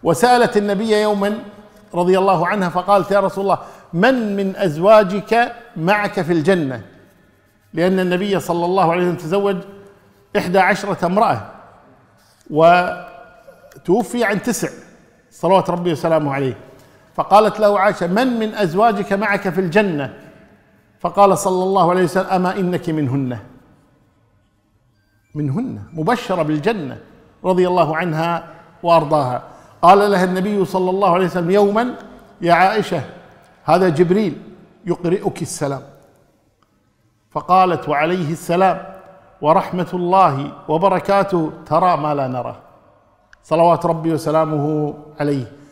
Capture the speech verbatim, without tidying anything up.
وسألت النبي يوما رضي الله عنها فقالت: يا رسول الله، من من أزواجك معك في الجنة؟ لأن النبي صلى الله عليه وسلم تزوج إحدى عشرة امرأة وتوفي عن تسع صلوات ربي وسلامه عليه. فقالت له عائشة: من من أزواجك معك في الجنة؟ فقال صلى الله عليه وسلم: أما إنك منهن. منهن، مبشرة بالجنة رضي الله عنها وأرضاها. قال لها النبي صلى الله عليه وسلم يوما: يا عائشة، هذا جبريل يقرئك السلام. فقالت: وعليه السلام ورحمة الله وبركاته، ترى ما لا نرى، صلوات ربي وسلامه عليه.